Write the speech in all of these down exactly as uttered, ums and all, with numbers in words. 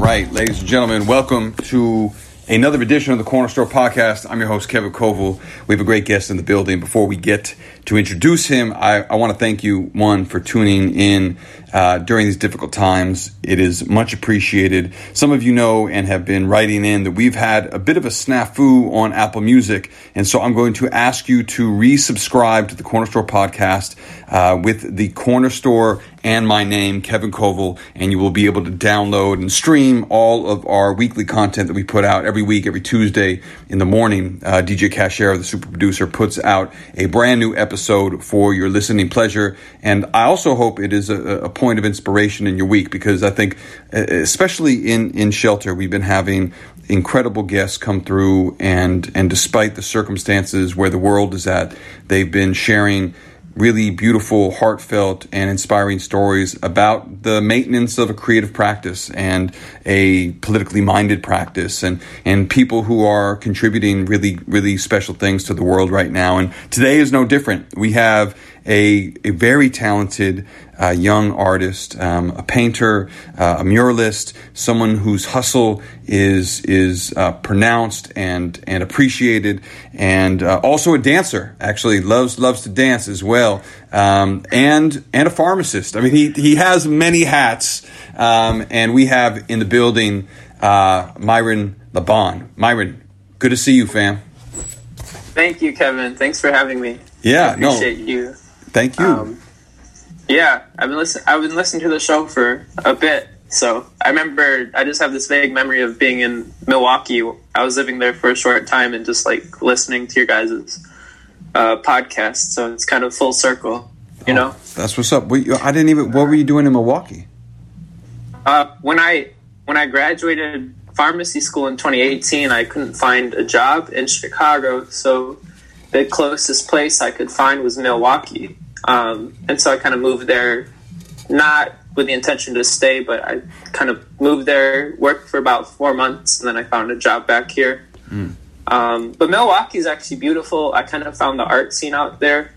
right, ladies and gentlemen, welcome to another edition of the Corner Store Podcast. I'm your host, Kevin Koval. We have a great guest in the building. Before we get to introduce him, I, I want to thank you, one, for tuning in uh, during these difficult times. It is much appreciated. Some of you know and have been writing in that we've had a bit of a snafu on Apple Music, and so I'm going to ask you to resubscribe to the Corner Store Podcast uh, with the Corner Store and my name, Kevin Koval, and you will be able to download and stream all of our weekly content that we put out every week, every Tuesday in the morning. Uh, D J Cashera, the super producer, puts out a brand new episode for your listening pleasure. And I also hope it is a, a point of inspiration in your week, because I think, especially in, in shelter, we've been having incredible guests come through, and, and despite the circumstances where the world is at, they've been sharing really beautiful, heartfelt, and inspiring stories about the maintenance of a creative practice and a politically minded practice, and, and people who are contributing really, really special things to the world right now. And today is no different. We have a, a very talented uh, young artist, um, a painter, uh, a muralist, someone whose hustle is is uh, pronounced and and appreciated, and uh, also a dancer. Actually, loves loves to dance as well, um, and and a pharmacist. I mean, he he has many hats, um, and we have in the building uh, Myron Laban. Myron, good to see you, fam. Thank you, Kevin. Thanks for having me. Yeah, I appreciate no, you. Thank you. Um, yeah, I've been listening. I've been listening to the show for a bit. So I remember, I just have this vague memory of being in Milwaukee. I was living there for a short time and just like listening to your guys' uh, podcast. So it's kind of full circle, you oh, know? That's what's up. Wait, I didn't even, what were you doing in Milwaukee? Uh, when I, when I graduated pharmacy school in twenty eighteen, I couldn't find a job in Chicago. So the closest place I could find was Milwaukee. Um, and so I kind of moved there, not with the intention to stay, but I kind of moved there, worked for about four months, and then I found a job back here. Mm. Um, but Milwaukee is actually beautiful. I kind of found the art scene out there.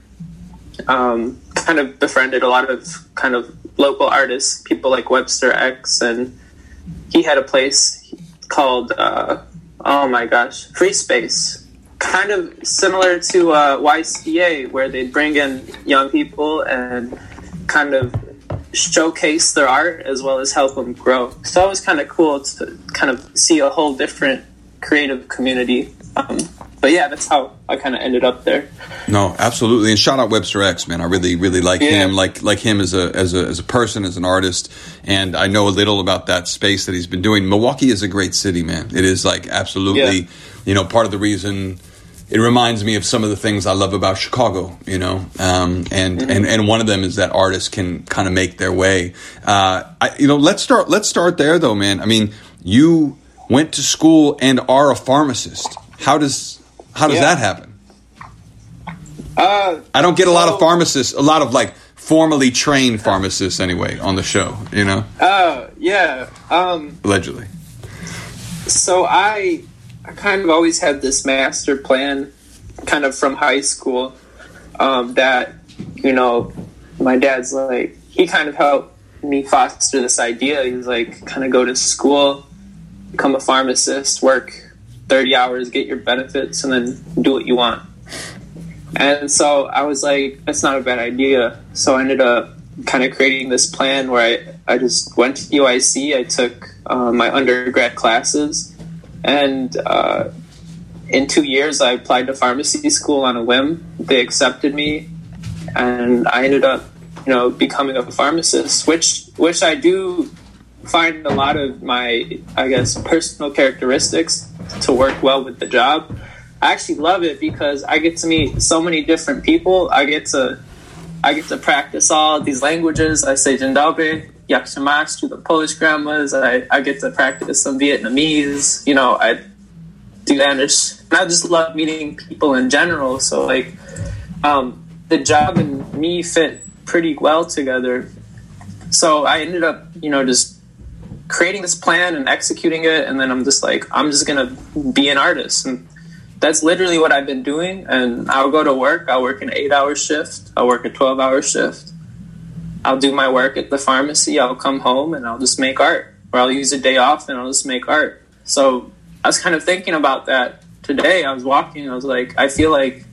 Um, kind of befriended a lot of kind of local artists, people like Webster X, and he had a place called, uh, oh my gosh, Free Space. Kind of similar to uh, Y C A, where they'd bring in young people and kind of showcase their art as well as help them grow. So it was kind of cool to kind of see a whole different creative community. Um, but yeah, that's how I kind of ended up there. No, absolutely. And shout out Webster X, man. I really, really like yeah. him, like like him as a as a as a person, as an artist. And I know a little about that space that he's been doing. Milwaukee is a great city, man. It is like absolutely, yeah. you know, part of the reason. It reminds me of some of the things I love about Chicago, you know, um, and, mm-hmm. and and one of them is that artists can kind of make their way. Uh, I, you know, let's start. Let's start there, though, man. I mean, you went to school and are a pharmacist. How does how does yeah. that happen? Uh, I don't get a so, lot of pharmacists, a lot of like formally trained pharmacists, anyway, on the show. You know. Oh uh, yeah. Um, Allegedly. So I. I kind of always had this master plan kind of from high school um, that, you know, my dad's like, he kind of helped me foster this idea. He was like, kind of go to school, become a pharmacist, work thirty hours, get your benefits, and then do what you want. And so I was like, that's not a bad idea. So I ended up kind of creating this plan where I, I just went to U I C. I took uh, my undergrad classes. And uh, in two years, I applied to pharmacy school on a whim. They accepted me, and I ended up, you know, becoming a pharmacist, which which I do find a lot of my, I guess, personal characteristics to work well with the job. I actually love it because I get to meet so many different people. I get to I get to practice all these languages. I say Dzień dobry, jak się masz to the Polish grandmas. I, I get to practice some Vietnamese. You know, I do Spanish. And I just love meeting people in general. So, like, um, the job and me fit pretty well together. So I ended up, you know, just creating this plan and executing it. And then I'm just like, I'm just going to be an artist. And that's literally what I've been doing. And I'll go to work. I'll work an eight-hour shift. I'll work a twelve-hour shift. I'll do my work at the pharmacy. I'll come home and I'll just make art. where I'll use a day off and I'll just make art. So I was kind of thinking about that today. I was walking, I was like, I feel like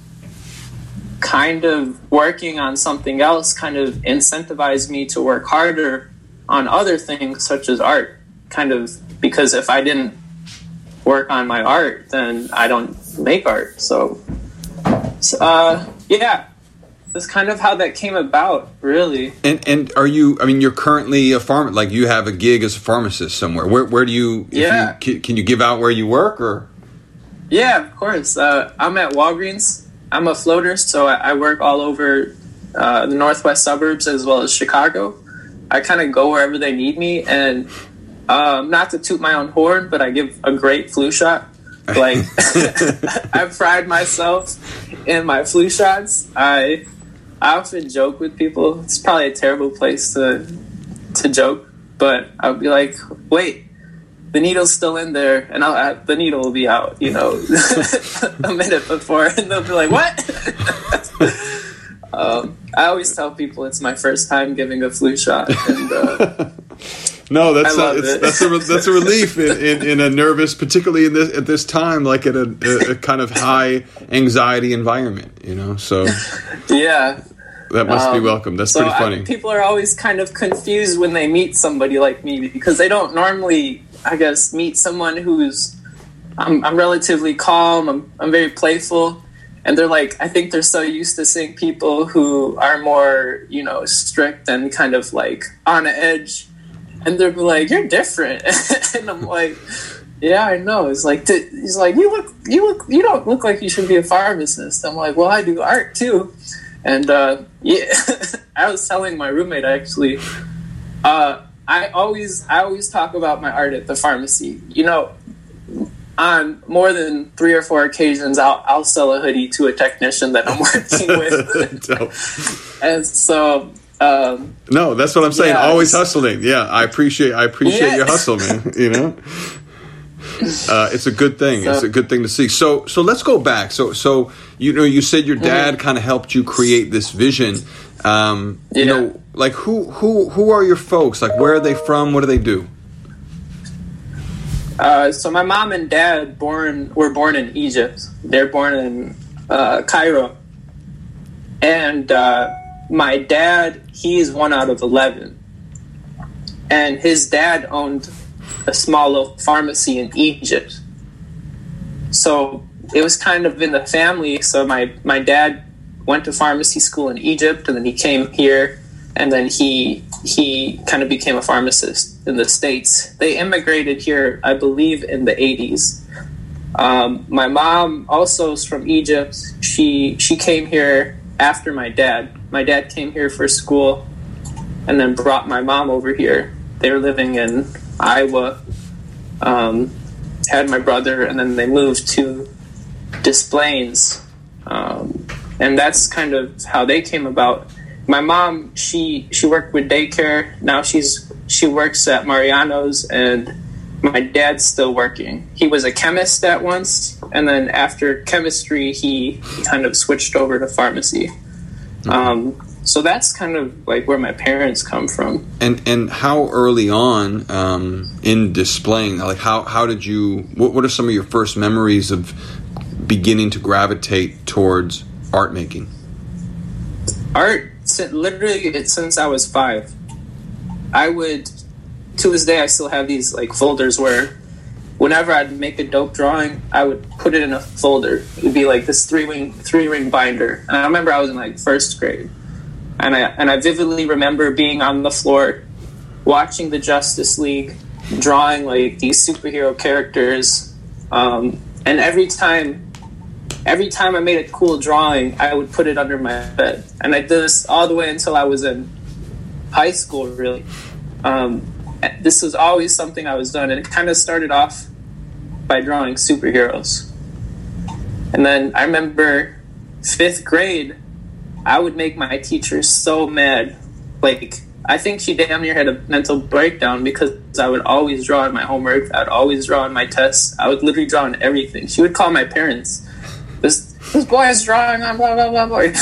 kind of working on something else kind of incentivized me to work harder on other things such as art, kind of, because if I didn't work on my art, then I don't make art. So, so uh, yeah, that's kind of how that came about, really. And and are you, I mean, you're currently a farm, like you have a gig as a pharmacist somewhere. Where where do you, if yeah. you, can you give out where you work, or? Yeah, of course. Uh, I'm at Walgreens. I'm a floater, so I, I work all over uh, the northwest suburbs as well as Chicago. I kind of go wherever they need me, and um, not to toot my own horn, but I give a great flu shot. Like, I pride myself in my flu shots. I I often joke with people. It's probably a terrible place to to joke, but I'll be like, wait, the needle's still in there, and I'll uh, the needle will be out, you know, a minute before, and they'll be like, what? um, I always tell people it's my first time giving a flu shot, and uh, no, that's I a, it's, it. that's a that's a relief in, in, in a nervous, particularly in this at this time, like at a, a kind of high anxiety environment, you know. So yeah. That must um, be welcome. That's so pretty funny. I, people are always kind of confused when they meet somebody like me, because they don't normally, I guess, meet someone who's, I'm, I'm relatively calm, I'm, I'm very playful, and they're like, I think they're so used to seeing people who are more, you know, strict and kind of like on the edge, and they're like, you're different. And I'm like, yeah, I know. It's like, he's like, you look, you look, you don't look like you should be a pharmacist. I'm like, well, I do art too. And uh, yeah, I was telling my roommate, actually, uh, I always I always talk about my art at the pharmacy. You know, on more than three or four occasions, I'll I'll sell a hoodie to a technician that I'm working with. And so, um, no, that's what I'm saying. Yeah, always hustling. Yeah, I appreciate I appreciate yeah. your hustle, man. You know. Uh, it's a good thing. So, it's a good thing to see. So, so let's go back. So, so you know, you said your dad mm-hmm. kind of helped you create this vision. Um, yeah. You know, like who, who, who are your folks? Like, where are they from? What do they do? Uh, so, my mom and dad born were born in Egypt. They're born in uh, Cairo, and uh, my dad, he's one out of eleven, and his dad owned a small little pharmacy in Egypt. So it was kind of in the family. So my, my dad went to pharmacy school in Egypt, and then he came here, and then he he kind of became a pharmacist in the States. They immigrated here, I believe, in the eighties. Um, my mom also is from Egypt. She she came here after my dad. My dad came here for school and then brought my mom over here. They were living in Iowa, um, had my brother, and then they moved to Des Plaines. Um, and that's kind of how they came about. My mom, she she worked with daycare. Now she's she works at Mariano's, and my dad's still working. He was a chemist at once, and then after chemistry, he, he kind of switched over to pharmacy. Mm-hmm. Um, so that's kind of like where my parents come from. And and how early on um, in displaying, like how how did you? What what are some of your first memories of beginning to gravitate towards art making? Art, literally, since I was five, I would. To this day, I still have these like folders where whenever I'd make a dope drawing, I would put it in a folder. It'd be like this three ring three ring binder. And I remember I was in like first grade, and I and I vividly remember being on the floor, watching the Justice League, drawing like these superhero characters, um, and every time, every time I made a cool drawing, I would put it under my bed, and I did this all the way until I was in high school. Really. Um, This was always something I was doing, and it kind of started off by drawing superheroes. And then I remember fifth grade, I would make my teacher so mad. Like, I think she damn near had a mental breakdown because I would always draw on my homework. I would always draw on my tests. I would literally draw on everything. She would call my parents. This this boy is drawing on blah, blah, blah, blah.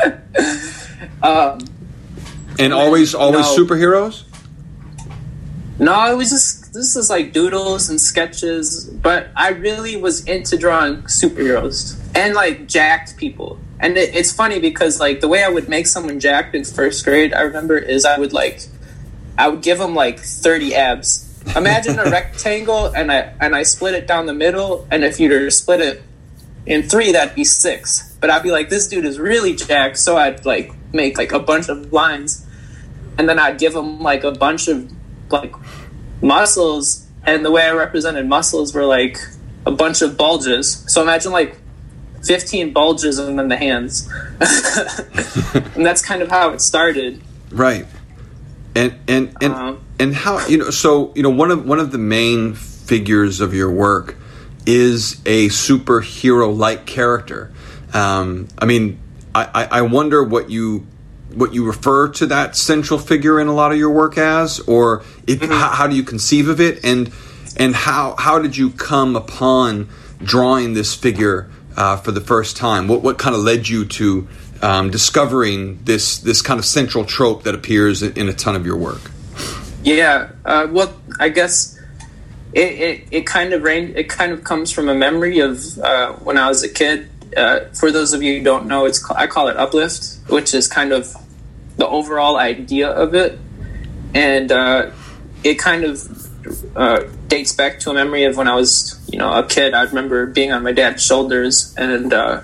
um, and always, always no. superheroes? No, it was just, this is like doodles and sketches, but I really was into drawing superheroes and like jacked people. And it, it's funny because like the way I would make someone jacked in first grade, I remember, is I would like, I would give them like thirty abs. Imagine a rectangle and I, and I split it down the middle. And if you were to split it in three, that'd be six. But I'd be like, this dude is really jacked. So I'd like make like a bunch of lines, and then I'd give him like a bunch of like muscles, and the way I represented muscles were like a bunch of bulges. So imagine like fifteen bulges and then the hands. And that's kind of how it started. Right. And and and um, and how, you know, so you know one of one of the main figures of your work is a superhero like character. Um, I mean, I, I wonder what you what you refer to that central figure in a lot of your work as, or if, mm-hmm. how, how do you conceive of it, and and how how did you come upon drawing this figure uh, for the first time? What what kind of led you to um, discovering this this kind of central trope that appears in, in a ton of your work? Yeah, uh, well, I guess it, it, it kind of rain, it kind of comes from a memory of uh, when I was a kid. Uh, for those of you who don't know, it's I call it uplift, which is kind of the overall idea of it, and uh, it kind of uh, dates back to a memory of when I was, you know, a kid. I remember being on my dad's shoulders, and uh,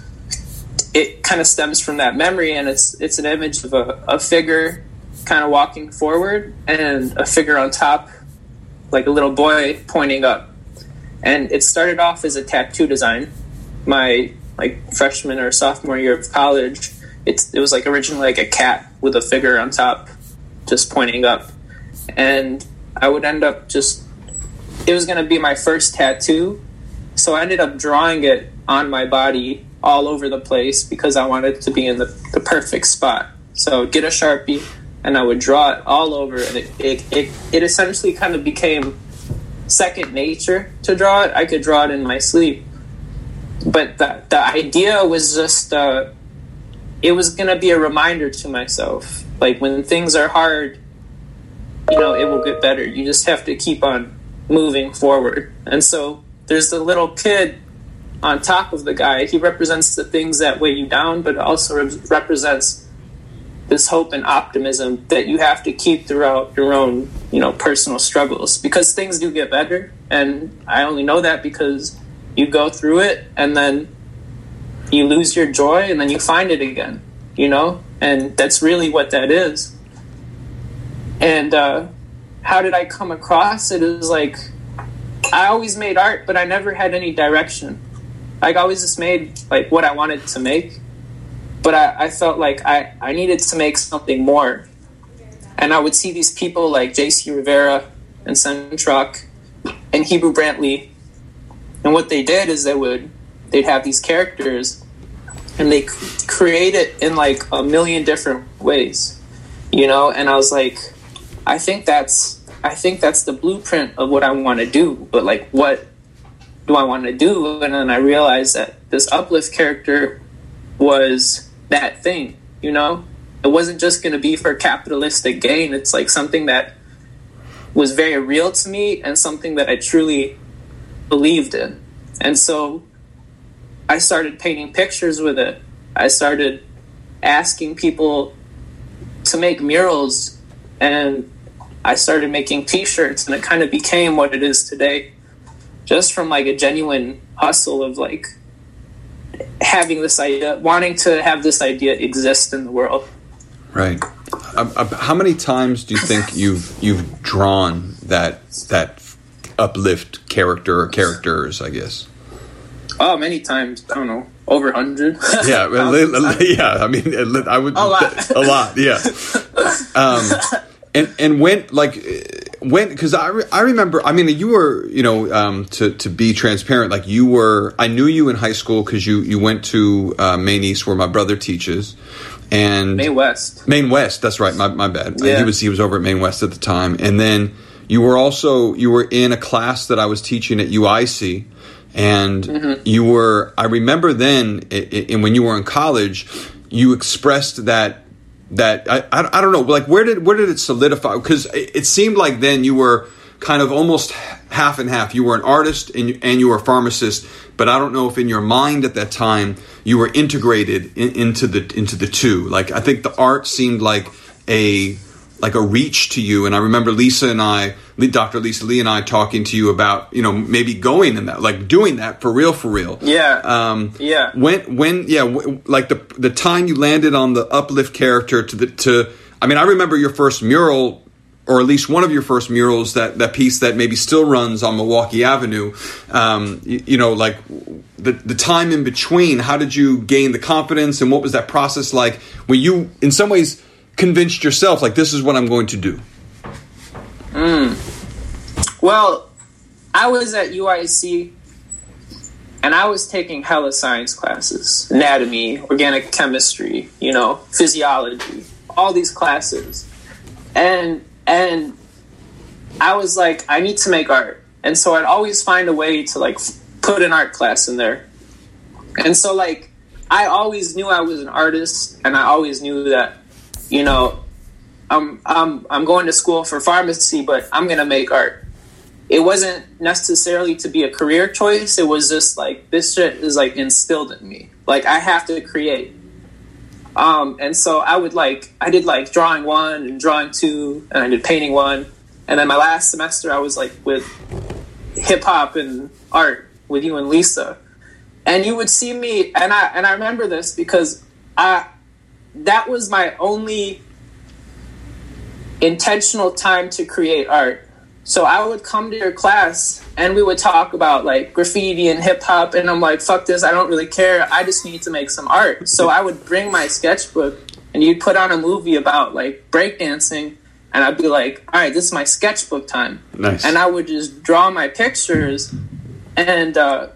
it kind of stems from that memory. And it's it's an image of a, a figure kind of walking forward, and a figure on top, like a little boy pointing up. And it started off as a tattoo design. My like freshman or sophomore year of college, it's it was like originally like a cat with a figure on top just pointing up, and I would end up just it was going to be my first tattoo, so I ended up drawing it on my body all over the place because I wanted it to be in the, the perfect spot. So I'd get a Sharpie and I would draw it all over, and it it, it it essentially kind of became second nature to draw it. I could draw it in my sleep. But the, the idea was just, uh, it was going to be a reminder to myself. Like, when things are hard, you know, it will get better. You just have to keep on moving forward. And so there's the little kid on top of the guy. He represents the things that weigh you down, but also re- represents this hope and optimism that you have to keep throughout your own, you know, personal struggles. Because things do get better. And I only know that because you go through it, and then you lose your joy, and then you find it again, you know? And that's really what that is. And uh, how did I come across it? It was like, I always made art, but I never had any direction. Like, I always just made, like, what I wanted to make. But I, I felt like I, I needed to make something more. And I would see these people like J C Rivera and Centrock and Hebrew Brantley. And what they did is they would, they'd have these characters, and they c- create it in like a million different ways, you know? And I was like, I think that's, I think that's the blueprint of what I want to do. But like, what do I want to do? And then I realized that this uplift character was that thing, you know? It wasn't just going to be for capitalistic gain. It's like something that was very real to me and something that I truly believed in. And so I started painting pictures with it. I started asking people to make murals, and I started making t-shirts, and it kind of became what it is today, just from like a genuine hustle of like having this idea, wanting to have this idea exist in the world. Right. Uh, uh, how many times do you think you've you've drawn that that uplift character or characters, I guess? Oh, many times. I don't know, over a hundred. Yeah, yeah. I mean, I would a lot, a lot. Yeah. Um, and and when like when because I re, I remember. I mean, you were you know um, to to be transparent. Like you were. I knew you in high school because you you went to uh, Maine East, where my brother teaches. And Maine West. Maine West. That's right. My my bad. Yeah. He was he was over at Maine West at the time, and then. You were also, you were in a class that I was teaching at U I C, and mm-hmm. you were, I remember then, and when you were in college, you expressed that that I, I I don't know, like where did where did it solidify? Because it, it seemed like then you were kind of almost half and half. You were an artist and you, and you were a pharmacist, but I don't know if in your mind at that time you were integrated in, into the into the two. Like I think the art seemed like a like a reach to you, and I remember Lisa and I, Doctor Lisa Lee and I, talking to you about you know maybe going in that, like doing that for real, for real. Yeah. Um, yeah. When when yeah, w- like the the time you landed on the uplift character to the to. I mean, I remember your first mural, or at least one of your first murals, that, that piece that maybe still runs on Milwaukee Avenue. Um, you, you know, like the the time in between. How did you gain the confidence, and what was that process like? Where you, in some ways, convinced yourself like this is what I'm going to do? Mm. Well, I was at U I C, and I was taking hella science classes: anatomy, organic chemistry, you know, physiology, all these classes, and. And I was like, I need to make art. And so I'd always find a way to like f- put an art class in there. And so like, I always knew I was an artist, and I always knew that, you know, I'm, I'm, I'm going to school for pharmacy, but I'm going to make art. It wasn't necessarily to be a career choice. It was just like, this shit is like instilled in me. Like I have to create. Um, and so I would like, I did like drawing one and drawing two, and I did painting one. And then my last semester I was like with hip hop and art with you and Lisa. And you would see me, and I, and I remember this because I, that was my only intentional time to create art. So I would come to your class and we would talk about like graffiti and hip hop, and I'm like, fuck this, I don't really care. I just need to make some art. So I would bring my sketchbook, and you'd put on a movie about like breakdancing, and I'd be like, all right, this is my sketchbook time. Nice. And I would just draw my pictures. And uh,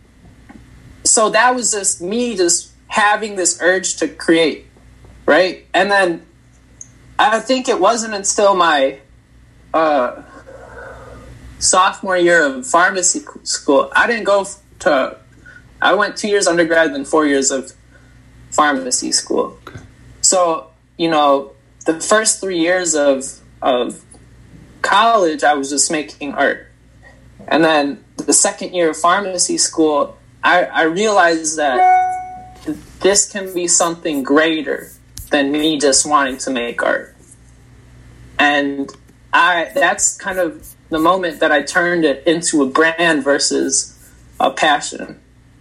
so that was just me just having this urge to create, right? And then I think it wasn't until my uh, sophomore year of pharmacy school. I didn't go to, I went two years undergrad and four years of pharmacy school. Okay. So, you know, the first three years of, of college, I was just making art. And then the second year of pharmacy school, I, I realized that this can be something greater than me just wanting to make art. And I that's kind of the moment that I turned it into a brand versus a passion.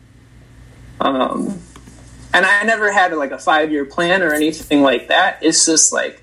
Um, and I never had like a five-year plan or anything like that. It's just like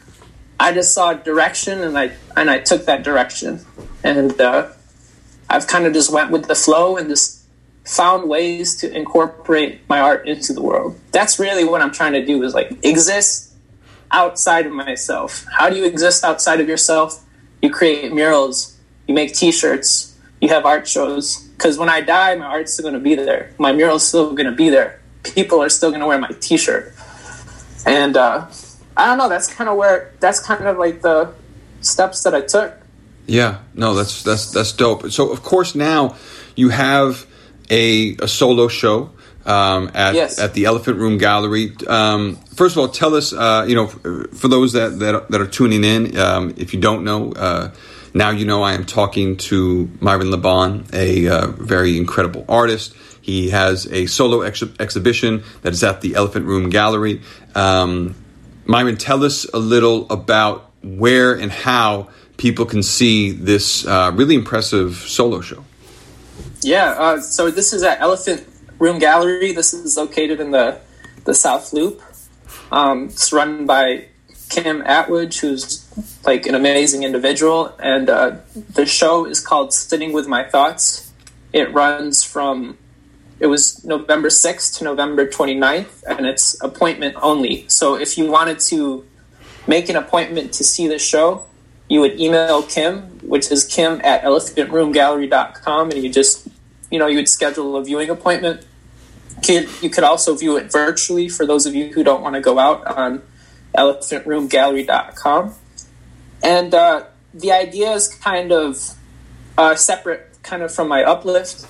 I just saw direction, and I and I took that direction, and uh, I've kind of just went with the flow and just found ways to incorporate my art into the world. That's really what I'm trying to do, is like exist outside of myself. How do you exist outside of yourself? You create murals, you make t-shirts, you have art shows. Because when I die, my art's still going to be there. My mural's still going to be there. People are still going to wear my t-shirt. And uh, I don't know, that's kind of where, that's kind of like the steps that I took. Yeah, no, that's that's that's dope. So of course now you have a, a solo show um, at yes. at the Elephant Room Gallery. Um, first of all, tell us, uh, you know, for those that that, that are tuning in, um, if you don't know, uh, now you know I am talking to Myron Laban, a uh, very incredible artist. He has a solo ex- exhibition that is at the Elephant Room Gallery. Um, Myron, tell us a little about where and how people can see this uh, really impressive solo show. Yeah, uh, so this is at Elephant Room Gallery. This is located in the, the South Loop. Um, it's run by Kim Atwood, who's like an amazing individual. And uh, the show is called Sitting With My Thoughts. It runs from, it was November sixth to November twenty-ninth, and it's appointment only. So if you wanted to make an appointment to see the show, you would email Kim, which is kim at elephant room gallery dot com, and you just, you know, you would schedule a viewing appointment. You could also view it virtually for those of you who don't want to go out on elephant room gallery dot com. And uh, the idea is kind of uh, separate kind of from my Uplift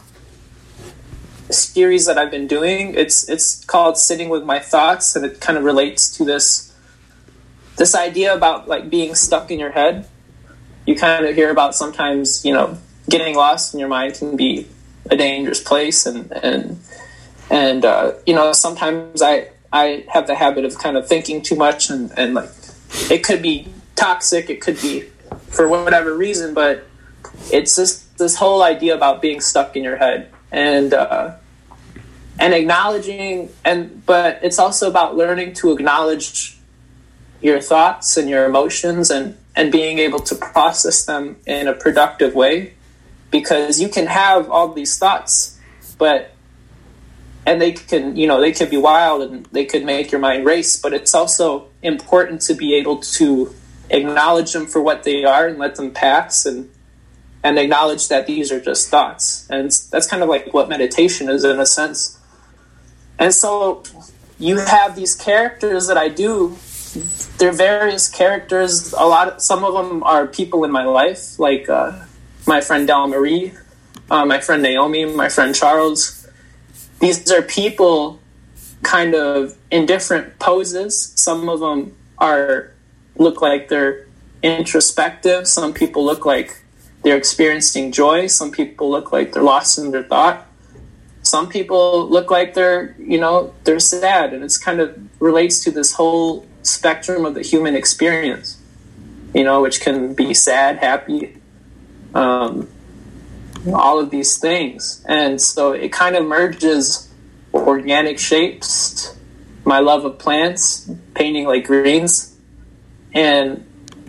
series that I've been doing. It's it's called Sitting With My Thoughts, and it kind of relates to this this idea about like being stuck in your head. You kind of hear about sometimes, you know, getting lost in your mind can be a dangerous place, and and and uh, you know, sometimes I I have the habit of kind of thinking too much, and and like it could be toxic, it could be for whatever reason, but it's just this whole idea about being stuck in your head, and uh, and acknowledging, and but it's also about learning to acknowledge your thoughts and your emotions, and and being able to process them in a productive way, because you can have all these thoughts, but and they can, you know, they could be wild and they could make your mind race, but it's also important to be able to acknowledge them for what they are and let them pass, and and acknowledge that these are just thoughts. And that's kind of like what meditation is in a sense. And so you have these characters that I do. They're various characters. A lot of, some of them are people in my life, like uh, my friend Del Marie, uh, my friend Naomi, my friend Charles. These are people kind of in different poses. Some of them are look like they're introspective. Some people look like they're experiencing joy. Some people look like they're lost in their thought. Some people look like they're, you know, they're sad, and it's kind of relates to this whole spectrum of the human experience, you know, which can be sad, happy, um, all of these things. And so it kind of merges organic shapes, my love of plants, painting like greens, and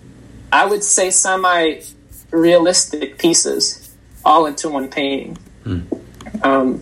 I would say semi-realistic pieces all into one painting. Hmm. Um,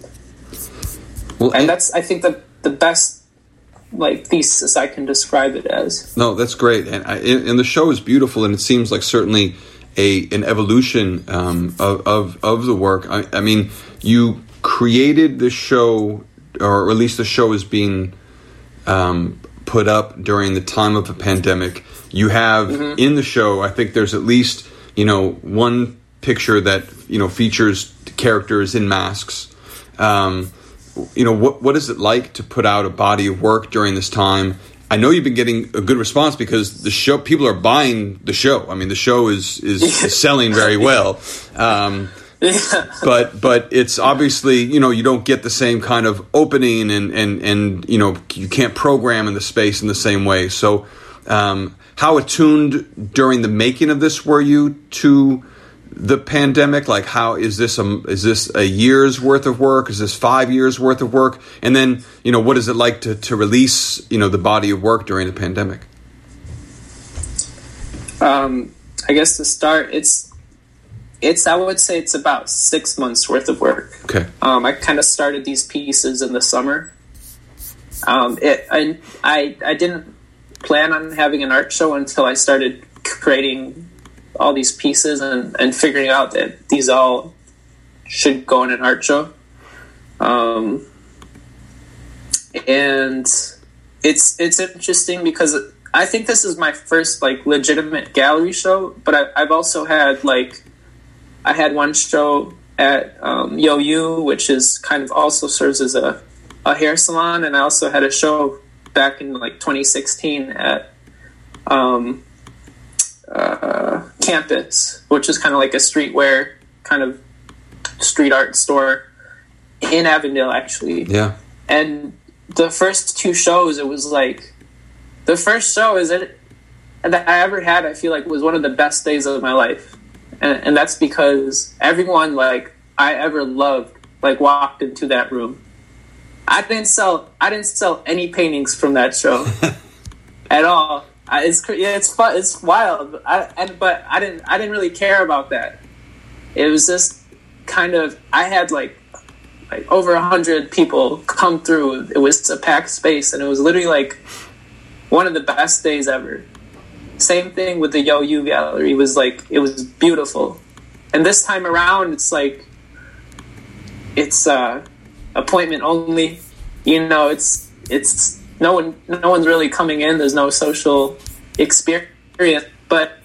well, and, and that's, I think, the the best like thesis I can describe it as. No, that's great, and I, and the show is beautiful, and it seems like certainly a an evolution um, of, of of the work. I, I mean, you created the show, or at least the show is being um, put up during the time of a pandemic. You have mm-hmm. in the show, I think there's at least, you know, one picture that, you know, features characters in masks. Um, you know, what what is it like to put out a body of work during this time? I know you've been getting a good response because the show, people are buying the show. I mean, the show is is, is selling very well. Um, yeah. But but it's obviously, you know, you don't get the same kind of opening, and and and you know, you can't program in the space in the same way. So, um, how attuned during the making of this were you to the pandemic? Like, how is this a, is this a year's worth of work? Is this five years worth of work? And then, you know, what is it like to, to release, you know, the body of work during the pandemic? Um, I guess to start, it's, it's, I would say it's about six months worth of work. Okay. Um, I kind of started these pieces in the summer. Um, it, I, I, I didn't plan on having an art show until I started creating all these pieces and, and figuring out that these all should go in an art show. Um, and it's it's interesting because I think this is my first like legitimate gallery show, but I, I've also had like, I had one show at um, Yo You, which is kind of also serves as a, a hair salon, and I also had a show back in like twenty sixteen at um, uh, Campus, which is kind of like a streetwear kind of street art store in Avondale, actually. Yeah. And the first two shows, it was like the first show is it that I ever had. I feel like was one of the best days of my life, and, and that's because everyone like I ever loved like walked into that room. I didn't sell. I didn't sell any paintings from that show at all. I, it's yeah, it's fun. It's wild. I, and, but I didn't. I didn't really care about that. It was just kind of. I had like like over a hundred people come through. It was a packed space, and it was literally like one of the best days ever. Same thing with the Yo You gallery. It was like it was beautiful, and this time around, it's like it's. uh appointment only, you know, it's it's no one no one's really coming in. There's no social experience, but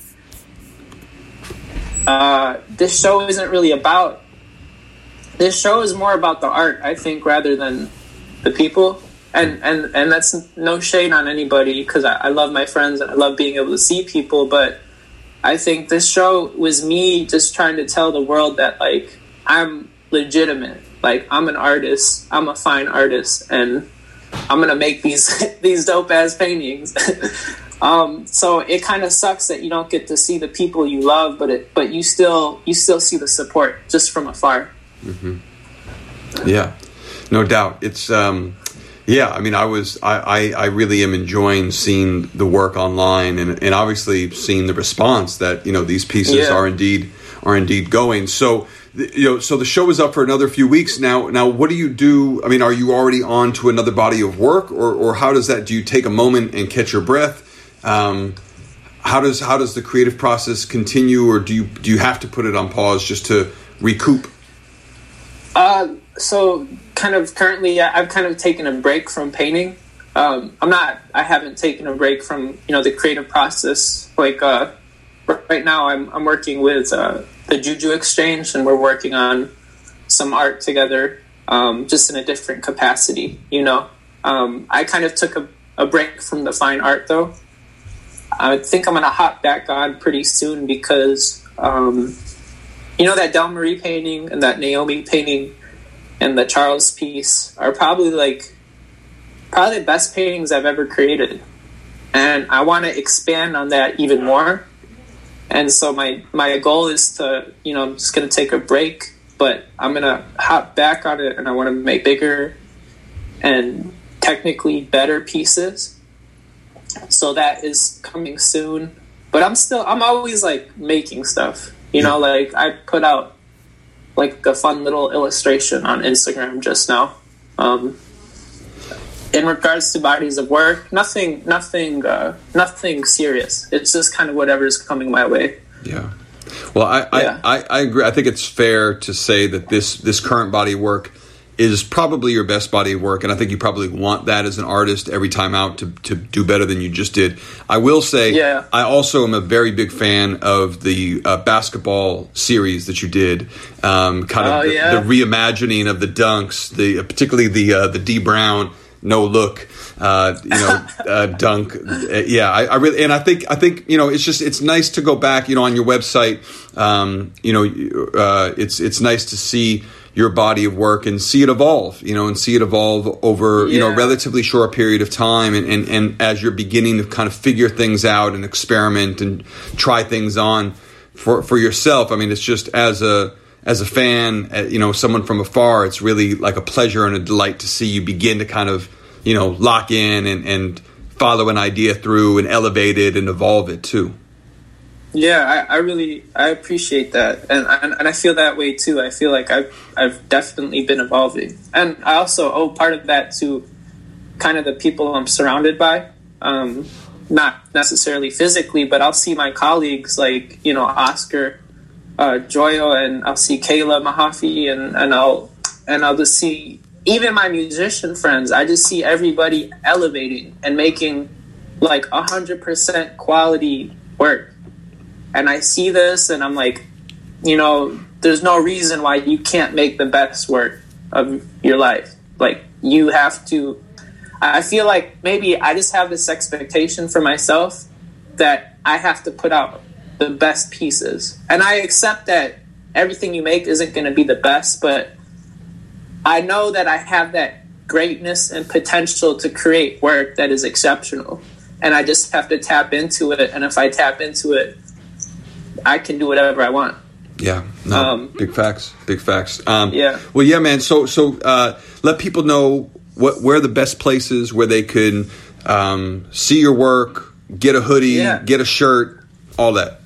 uh, this show isn't really about. This show is more about the art, I think, rather than the people. And, and, and that's no shade on anybody, because I, I love my friends and I love being able to see people. But I think this show was me just trying to tell the world that, like, I'm legitimate. Like, I'm an artist. I'm a fine artist. And I'm going to make these these dope-ass paintings. um, so it kind of sucks that you don't get to see the people you love, but it, but you still you still see the support just from afar. Mm-hmm. Yeah, no doubt. It's... Um Yeah, I mean, I was, I, I, I really am enjoying seeing the work online, and, and obviously seeing the response that, you know, these pieces yeah. are indeed are indeed going. So, you know, so the show is up for another few weeks now. Now, what do you do? I mean, are you already on to another body of work, or, or how does that? Do you take a moment and catch your breath? Um, how does how does the creative process continue, or do you do you have to put it on pause just to recoup? Uh, so. Kind of currently I've kind of taken a break from painting. um I'm not I haven't taken a break from, you know, the creative process. Like uh right now I'm I'm working with uh the Juju Exchange, and we're working on some art together, um just in a different capacity, you know. um I kind of took a, a break from the fine art, though. I think I'm gonna hop back on pretty soon, because um you know, that Del Marie painting and that Naomi painting and the Charles piece are probably like probably the best paintings I've ever created, and I want to expand on that even more. And so my my goal is to, you know, I'm just gonna take a break, but I'm gonna hop back on it, and I want to make bigger and technically better pieces. So that is coming soon. But I'm still I'm always like making stuff, you know. Like I put out like a fun little illustration on Instagram just now. Um, in regards to bodies of work, nothing, nothing, uh, nothing serious. It's just kind of whatever's coming my way. Yeah. Well, I, yeah. I, I, I agree. I think it's fair to say that this, this current body of work is probably your best body of work, and I think you probably want that as an artist every time out to, to do better than you just did. I will say, yeah. I also am a very big fan of the uh, basketball series that you did, um, kind of oh, the, yeah. the reimagining of the dunks, the particularly the uh, the D Brown no look, uh, you know, uh, dunk. Uh, yeah, I, I really, and I think I think you know, it's just it's nice to go back, you know, on your website. Um, you know, uh, it's it's nice to see your body of work and see it evolve, you know, and see it evolve over, yeah. you know, a relatively short period of time. And, and, and as you're beginning to kind of figure things out and experiment and try things on for, for yourself. I mean, it's just as a, as a fan, you know, someone from afar, it's really like a pleasure and a delight to see you begin to kind of, you know, lock in and, and follow an idea through and elevate it and evolve it too. Yeah, I, I really I appreciate that, and, and and I feel that way too. I feel like I've I've definitely been evolving, and I also owe part of that to kind of the people I'm surrounded by. Um, not necessarily physically, but I'll see my colleagues like, you know, Oscar uh, Joyo, and I'll see Kayla Mahaffey, and, and I'll and I'll just see even my musician friends. I just see everybody elevating and making like a hundred percent quality work. And I see this, and I'm like, you know, there's no reason why you can't make the best work of your life. Like, you have to. I feel like maybe I just have this expectation for myself that I have to put out the best pieces. And I accept that everything you make isn't going to be the best, but I know that I have that greatness and potential to create work that is exceptional. And I just have to tap into it. And if I tap into it, I can do whatever I want. Yeah, no, um, big facts, big facts. Um, yeah. Well, yeah, man. So, so uh, let people know what where are the best places where they can um, see your work, get a hoodie, yeah. get a shirt, all that.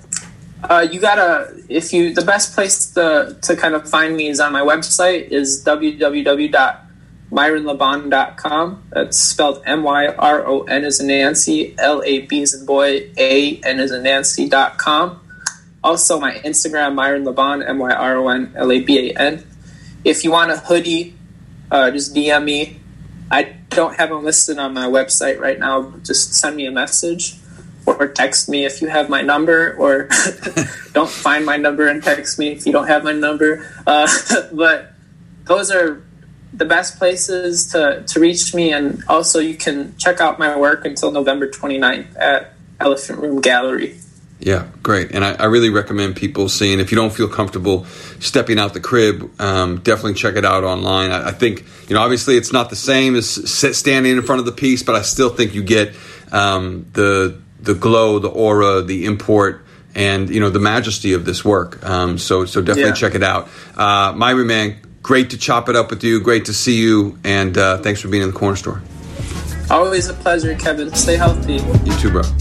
Uh, you gotta if you the best place to to kind of find me is on my website is w w w dot myron laban dot com. That's spelled M Y R O N as in Nancy, L A B as in boy, A N as in Nancy dot com. Also, my Instagram, Myron Laban, M Y R O N L A B A N. If you want a hoodie, uh, just D M me. I don't have them listed on my website right now. Just send me a message or text me if you have my number, or don't find my number and text me if you don't have my number. Uh, but those are the best places to, to reach me. And also you can check out my work until November twenty-ninth at Elephant Room Gallery. Yeah, great. And I, I really recommend people seeing, if you don't feel comfortable stepping out the crib, um, definitely check it out online. I, I think, you know, obviously it's not the same as sit, standing in front of the piece, but I still think you get um, the the glow, the aura, the import, and, you know, the majesty of this work. Um, so so definitely yeah. check it out. Uh, Myron, man, great to chop it up with you. Great to see you. And uh, thanks for being in the Corner Store. Always a pleasure, Kevin. Stay healthy. You too, bro.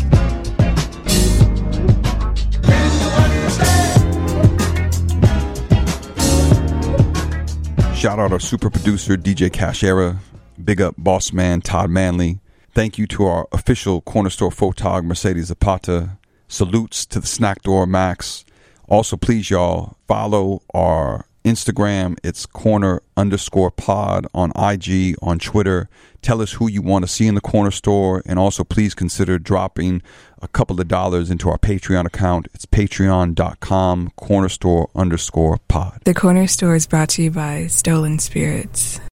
Shout out our super producer, D J Cashera. Big up boss man, Todd Manley. Thank you to our official Corner Store photog, Mercedes Zapata. Salutes to the Snack Door, Max. Also, please, y'all, follow our Instagram. It's corner underscore pod on I G, on Twitter. Tell us who you want to see in the Corner Store. And also, please consider dropping a couple of dollars into our Patreon account. It's patreon.com, corner store underscore pod. The Corner Store is brought to you by Stolen Spirits.